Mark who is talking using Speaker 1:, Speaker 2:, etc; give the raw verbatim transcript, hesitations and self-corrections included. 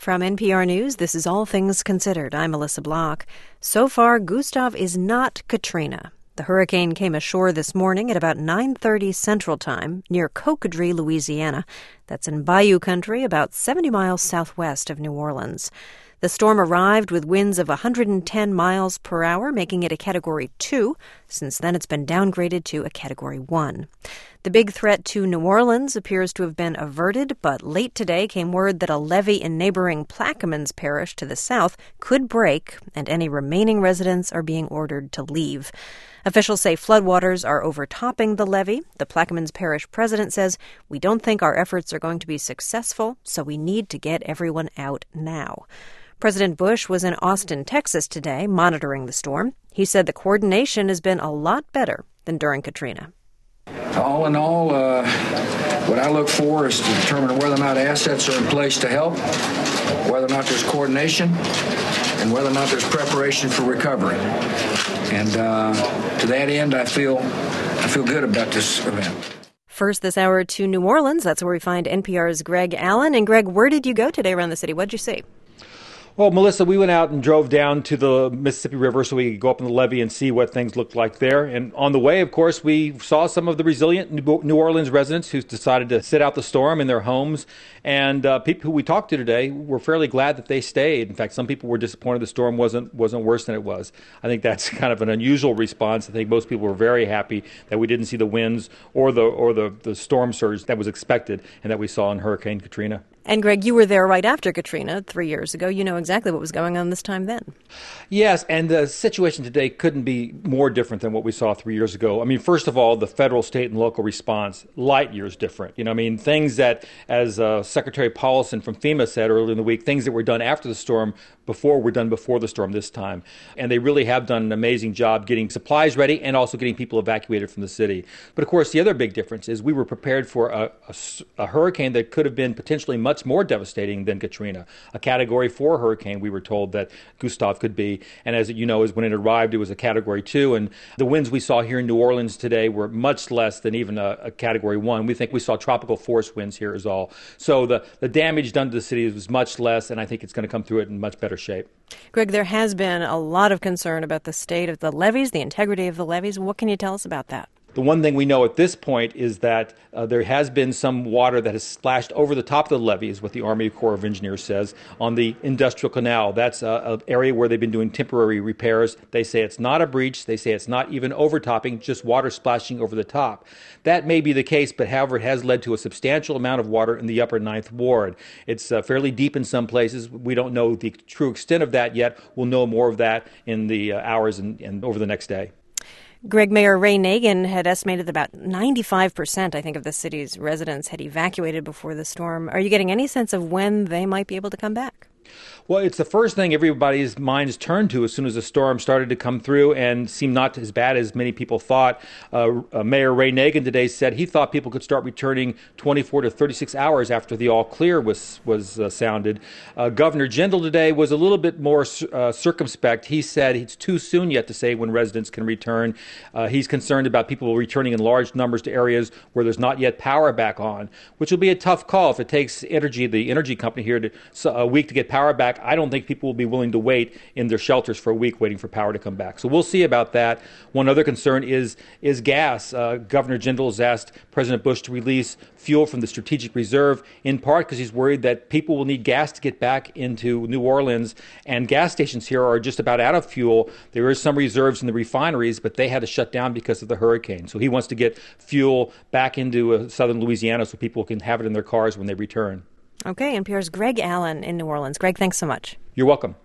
Speaker 1: From N P R News, this is All Things Considered. I'm Melissa Block. So far, Gustav is not Katrina. The hurricane came ashore this morning at about nine thirty Central Time near Cocodrie, Louisiana. That's in Bayou Country, about seventy miles southwest of New Orleans. The storm arrived with winds of one hundred ten miles per hour, making it a Category two. Since then, it's been downgraded to a Category one. The big threat to New Orleans appears to have been averted, but late today came word that a levee in neighboring Plaquemines Parish to the south could break, and any remaining residents are being ordered to leave. Officials say floodwaters are overtopping the levee. The Plaquemines Parish president says, "We don't think our efforts are going to be successful, so we need to get everyone out now." President Bush was in Austin, Texas today, monitoring the storm. He said the coordination has been a lot better than during Katrina.
Speaker 2: All in all, uh, what I look for is to determine whether or not assets are in place to help, whether or not there's coordination, and whether or not there's preparation for recovery. And uh, to that end, I feel I feel good about this event.
Speaker 1: First this hour to New Orleans. That's where we find N P R's Greg Allen. And Greg, where did you go today around the city? What did you see?
Speaker 3: Well, Melissa, we went out and drove down to the Mississippi River so we could go up on the levee and see what things looked like there. And on the way, of course, we saw some of the resilient New Orleans residents who decided to sit out the storm in their homes. And uh, people who we talked to today were fairly glad that they stayed. In fact, some people were disappointed the storm wasn't wasn't worse than it was. I think that's kind of an unusual response. I think most people were very happy that we didn't see the winds or the or the, the storm surge that was expected and that we saw in Hurricane Katrina.
Speaker 1: And, Greg, you were there right after Katrina three years ago. You know exactly what was going on this time then.
Speaker 3: Yes, and the situation today couldn't be more different than what we saw three years ago. I mean, first of all, the federal, state, and local response, light years different. You know, I mean, things that, as uh, Secretary Paulson from FEMA said earlier in the week, things that were done after the storm before were done before the storm this time. And they really have done an amazing job getting supplies ready and also getting people evacuated from the city. But, of course, the other big difference is we were prepared for a, a, a hurricane that could have been potentially much much more devastating than Katrina. A Category four hurricane, we were told that Gustav could be. And as you know, as when it arrived, it was a Category two. And the winds we saw here in New Orleans today were much less than even a, a Category one. We think we saw tropical force winds here is all. So the, the damage done to the city was much less, and I think it's going to come through it in much better shape.
Speaker 1: Greg, there has been a lot of concern about the state of the levees, the integrity of the levees. What can you tell us about that?
Speaker 3: The one thing we know at this point is that uh, there has been some water that has splashed over the top of the levee, is what the Army Corps of Engineers says, on the Industrial Canal. That's an area where they've been doing temporary repairs. They say it's not a breach. They say it's not even overtopping, just water splashing over the top. That may be the case, but however, it has led to a substantial amount of water in the upper Ninth Ward. It's uh, fairly deep in some places. We don't know the true extent of that yet. We'll know more of that in the uh, hours and, and over the next day.
Speaker 1: Greg, Mayor Ray Nagin had estimated that about ninety-five percent, I think, of the city's residents had evacuated before the storm. Are you getting any sense of when they might be able to come back?
Speaker 3: Well, it's the first thing everybody's minds turned to as soon as the storm started to come through and seemed not as bad as many people thought. Uh, uh, Mayor Ray Nagin today said he thought people could start returning twenty-four to thirty-six hours after the all clear was was uh, sounded. Uh, Governor Jindal today was a little bit more uh, circumspect. He said it's too soon yet to say when residents can return. Uh, he's concerned about people returning in large numbers to areas where there's not yet power back on, which will be a tough call if it takes energy, the energy company here, to, so a week to get power back. I don't think people will be willing to wait in their shelters for a week waiting for power to come back. So we'll see about that. One other concern is is gas. Uh, Governor Jindal has asked President Bush to release fuel from the strategic reserve, in part because he's worried that people will need gas to get back into New Orleans, and gas stations here are just about out of fuel. There is some reserves in the refineries, but they had to shut down because of the hurricane. So he wants to get fuel back into uh, southern Louisiana so people can have it in their cars when they return.
Speaker 1: Okay, N P R's Greg Allen in New Orleans. Greg, thanks so much.
Speaker 3: You're welcome.